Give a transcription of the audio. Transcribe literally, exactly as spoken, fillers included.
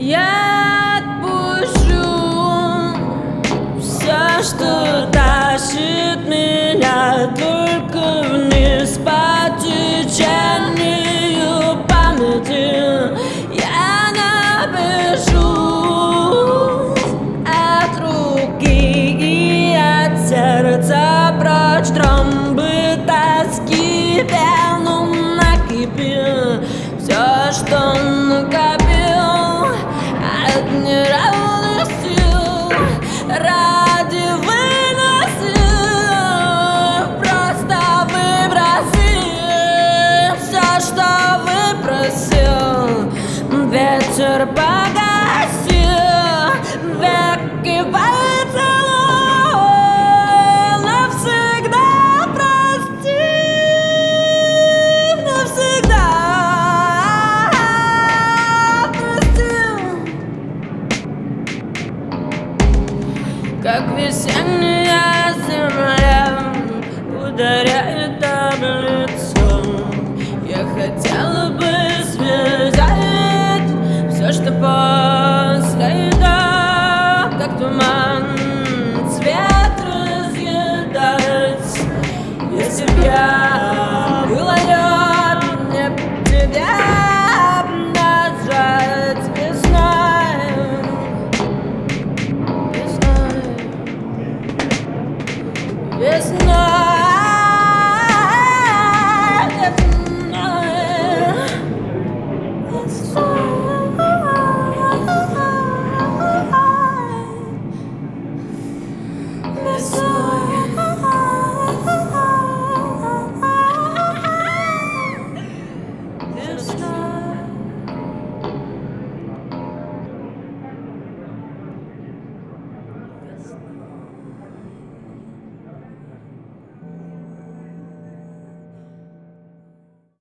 Я отпущу все, что тащит меня только вниз по течению памяти. Я напишу от руки и от сердца прочь тромбы тоски, пену накипи. Все, что